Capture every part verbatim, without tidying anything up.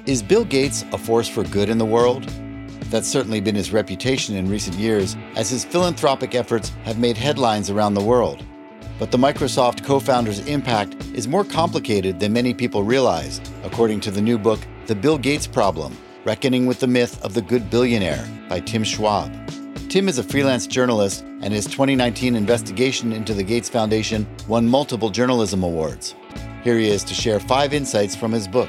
Is Bill Gates a force for good in the world? That's certainly been his reputation in recent years, as his philanthropic efforts have made headlines around the world. But the Microsoft co-founder's impact is more complicated than many people realize, according to the new book, The Bill Gates Problem: Reckoning with the Myth of the Good Billionaire by Tim Schwab. Tim is a freelance journalist, and his twenty nineteen investigation into the Gates Foundation won multiple journalism awards. Here he is to share five insights from his book.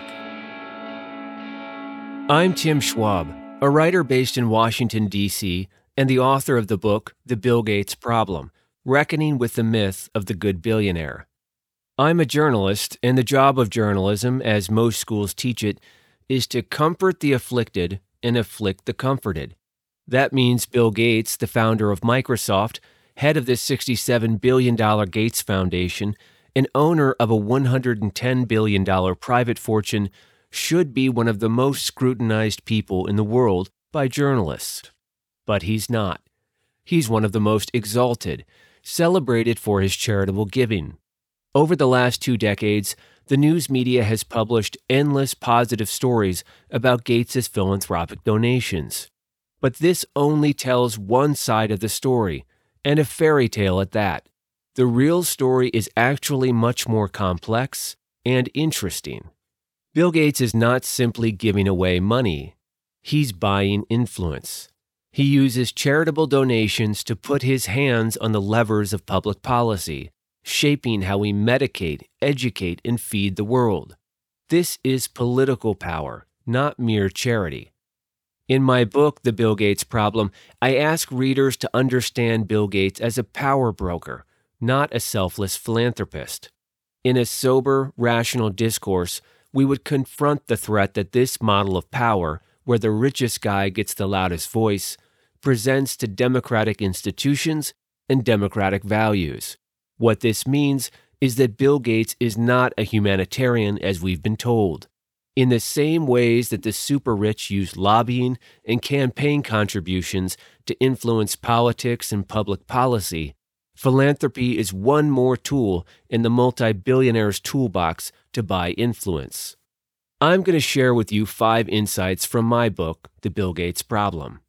I'm Tim Schwab, a writer based in Washington, D C, and the author of the book, The Bill Gates Problem: Reckoning with the Myth of the Good Billionaire. I'm a journalist, and the job of journalism, as most schools teach it, is to comfort the afflicted and afflict the comforted. That means Bill Gates, the founder of Microsoft, head of the sixty-seven billion dollars Gates Foundation, and owner of a one hundred ten billion dollars private fortune, should be one of the most scrutinized people in the world by journalists. But he's not. He's one of the most exalted, celebrated for his charitable giving. Over the last two decades, the news media has published endless positive stories about Gates' philanthropic donations. But this only tells one side of the story, and a fairy tale at that. The real story is actually much more complex and interesting. Bill Gates is not simply giving away money. He's buying influence. He uses charitable donations to put his hands on the levers of public policy, shaping how we medicate, educate, and feed the world. This is political power, not mere charity. In my book, The Bill Gates Problem, I ask readers to understand Bill Gates as a power broker, not a selfless philanthropist. In a sober, rational discourse, we would confront the threat that this model of power, where the richest guy gets the loudest voice, presents to democratic institutions and democratic values. What this means is that Bill Gates is not a humanitarian as we've been told. In the same ways that the super rich use lobbying and campaign contributions to influence politics and public policy, philanthropy is one more tool in the multi-billionaire's toolbox to buy influence. I'm going to share with you five insights from my book, The Bill Gates Problem.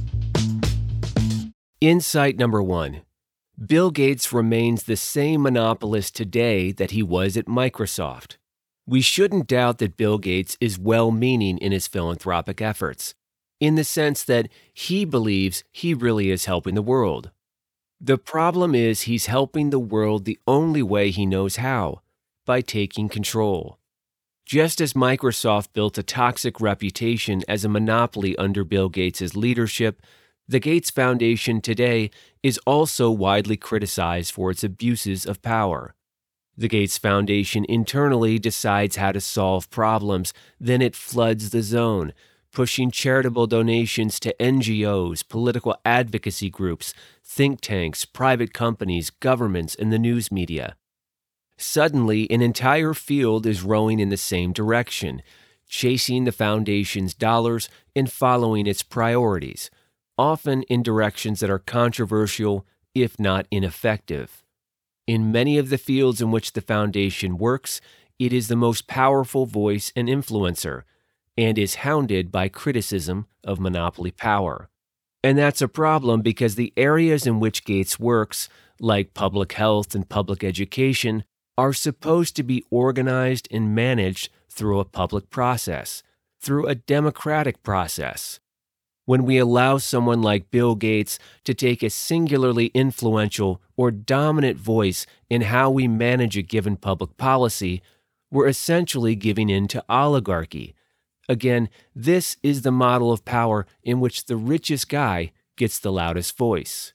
Insight number one. Bill Gates remains the same monopolist today that he was at Microsoft. We shouldn't doubt that Bill Gates is well-meaning in his philanthropic efforts, in the sense that he believes he really is helping the world. The problem is he's helping the world the only way he knows how, by taking control. Just as Microsoft built a toxic reputation as a monopoly under Bill Gates' leadership, the Gates Foundation today is also widely criticized for its abuses of power. The Gates Foundation internally decides how to solve problems, then it floods the zone, pushing charitable donations to N G Os, political advocacy groups, think tanks, private companies, governments, and the news media. Suddenly, an entire field is rowing in the same direction, chasing the foundation's dollars and following its priorities, often in directions that are controversial, if not ineffective. In many of the fields in which the foundation works, it is the most powerful voice and influencer, and is hounded by criticism of monopoly power. And that's a problem because the areas in which Gates works, like public health and public education, are supposed to be organized and managed through a public process, through a democratic process. When we allow someone like Bill Gates to take a singularly influential or dominant voice in how we manage a given public policy, we're essentially giving in to oligarchy. Again, this is the model of power in which the richest guy gets the loudest voice.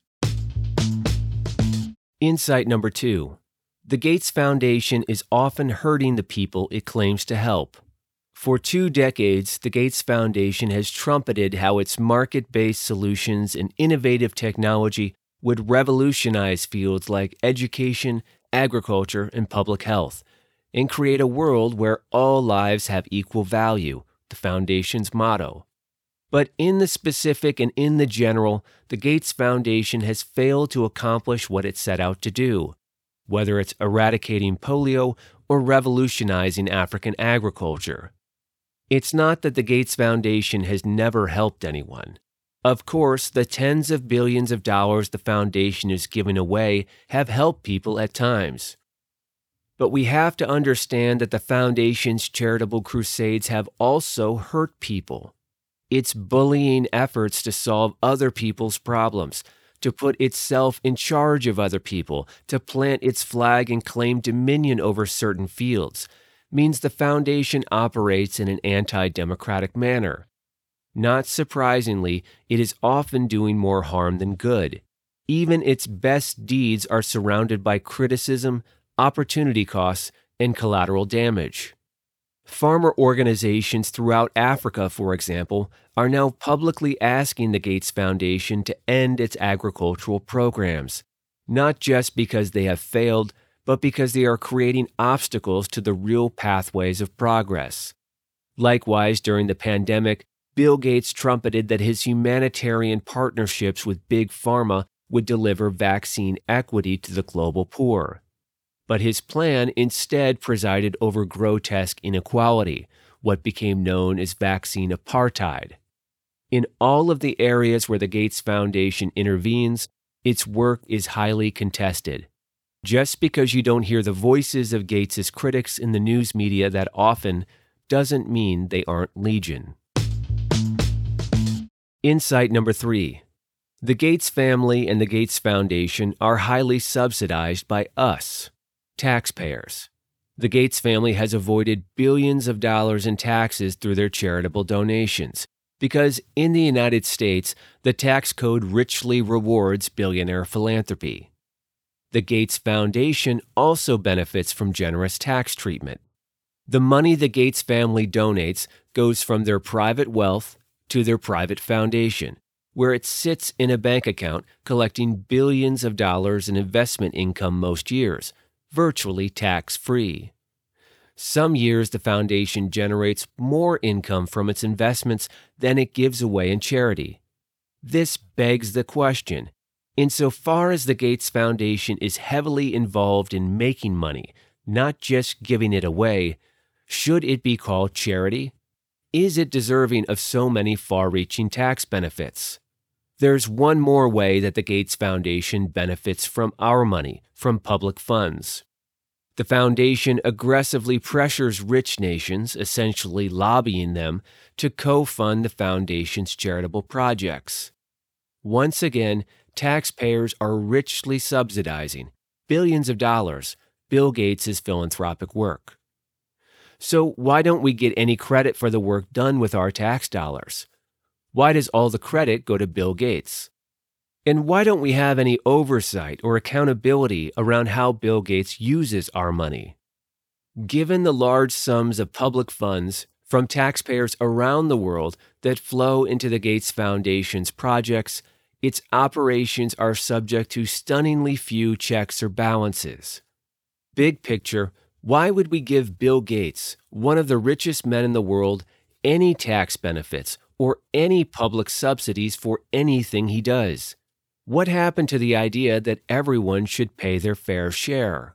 Insight number two. The Gates Foundation is often hurting the people it claims to help. For two decades, the Gates Foundation has trumpeted how its market-based solutions and innovative technology would revolutionize fields like education, agriculture, and public health, and create a world where all lives have equal value, the Foundation's motto. But in the specific and in the general, the Gates Foundation has failed to accomplish what it set out to do, whether it's eradicating polio or revolutionizing African agriculture. It's not that the Gates Foundation has never helped anyone. Of course, the tens of billions of dollars the foundation is giving away have helped people at times. But we have to understand that the foundation's charitable crusades have also hurt people. Its bullying efforts to solve other people's problems, to put itself in charge of other people, to plant its flag and claim dominion over certain fields, means the foundation operates in an anti-democratic manner. Not surprisingly, it is often doing more harm than good. Even its best deeds are surrounded by criticism, opportunity costs, and collateral damage. Farmer organizations throughout Africa, for example, are now publicly asking the Gates Foundation to end its agricultural programs, not just because they have failed, but because they are creating obstacles to the real pathways of progress. Likewise, during the pandemic, Bill Gates trumpeted that his humanitarian partnerships with Big Pharma would deliver vaccine equity to the global poor. But his plan instead presided over grotesque inequality, what became known as vaccine apartheid. In all of the areas where the Gates Foundation intervenes, its work is highly contested. Just because you don't hear the voices of Gates's critics in the news media that often doesn't mean they aren't legion. Insight number three. The Gates family and the Gates Foundation are highly subsidized by us, taxpayers. The Gates family has avoided billions of dollars in taxes through their charitable donations because in the United States, the tax code richly rewards billionaire philanthropy. The Gates Foundation also benefits from generous tax treatment. The money the Gates family donates goes from their private wealth to their private foundation, where it sits in a bank account collecting billions of dollars in investment income most years, virtually tax-free. Some years the foundation generates more income from its investments than it gives away in charity. This begs the question, insofar as the Gates Foundation is heavily involved in making money, not just giving it away, should it be called charity? Is it deserving of so many far-reaching tax benefits? There's one more way that the Gates Foundation benefits from our money, from public funds. The foundation aggressively pressures rich nations, essentially lobbying them, to co-fund the foundation's charitable projects. Once again, taxpayers are richly subsidizing, billions of dollars, Bill Gates' philanthropic work. So why don't we get any credit for the work done with our tax dollars? Why does all the credit go to Bill Gates? And why don't we have any oversight or accountability around how Bill Gates uses our money? Given the large sums of public funds from taxpayers around the world that flow into the Gates Foundation's projects, its operations are subject to stunningly few checks or balances. Big picture, why would we give Bill Gates, one of the richest men in the world, any tax benefits or any public subsidies for anything he does? What happened to the idea that everyone should pay their fair share?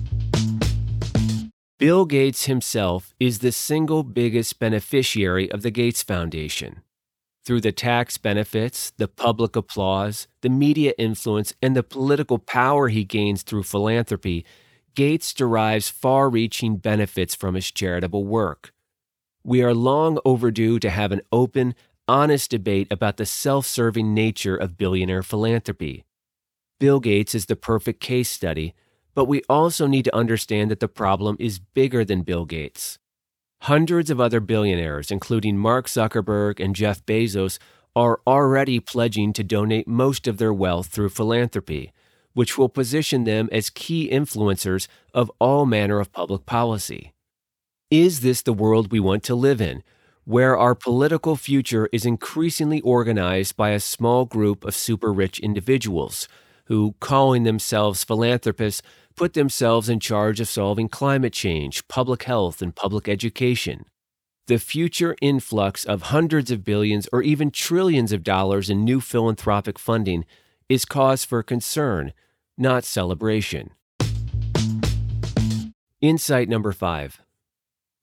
Bill Gates himself is the single biggest beneficiary of the Gates Foundation. Through the tax benefits, the public applause, the media influence, and the political power he gains through philanthropy, Gates derives far-reaching benefits from his charitable work. We are long overdue to have an open, honest debate about the self-serving nature of billionaire philanthropy. Bill Gates is the perfect case study, but we also need to understand that the problem is bigger than Bill Gates. Hundreds of other billionaires, including Mark Zuckerberg and Jeff Bezos, are already pledging to donate most of their wealth through philanthropy, which will position them as key influencers of all manner of public policy. Is this the world we want to live in, where our political future is increasingly organized by a small group of super-rich individuals who, calling themselves philanthropists, put themselves in charge of solving climate change, public health, and public education? The future influx of hundreds of billions or even trillions of dollars in new philanthropic funding is cause for concern, not celebration. Insight number five.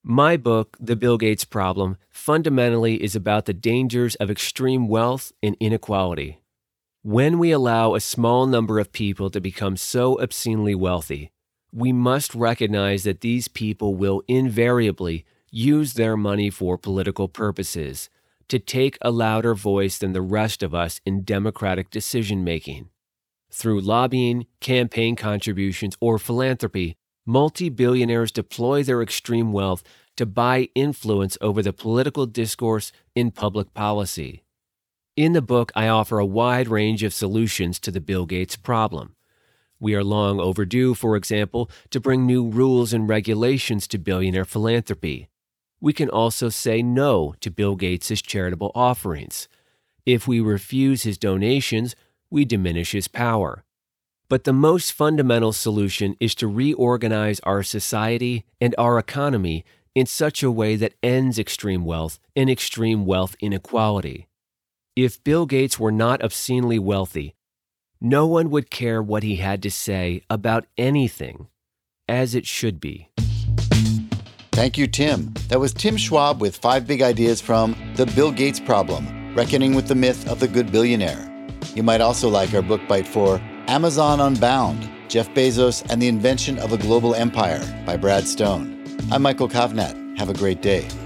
My book, The Bill Gates Problem, fundamentally is about the dangers of extreme wealth and inequality. When we allow a small number of people to become so obscenely wealthy, we must recognize that these people will invariably use their money for political purposes, to take a louder voice than the rest of us in democratic decision-making. Through lobbying, campaign contributions, or philanthropy, multi-billionaires deploy their extreme wealth to buy influence over the political discourse in public policy. In the book, I offer a wide range of solutions to the Bill Gates problem. We are long overdue, for example, to bring new rules and regulations to billionaire philanthropy. We can also say no to Bill Gates' charitable offerings. If we refuse his donations, we diminish his power. But the most fundamental solution is to reorganize our society and our economy in such a way that ends extreme wealth and extreme wealth inequality. If Bill Gates were not obscenely wealthy, no one would care what he had to say about anything, as it should be. Thank you, Tim. That was Tim Schwab with five big ideas from The Bill Gates Problem, Reckoning with the Myth of the Good Billionaire. You might also like our book bite for Amazon Unbound, Jeff Bezos and the Invention of a Global Empire by Brad Stone. I'm Michael Kovnat. Have a great day.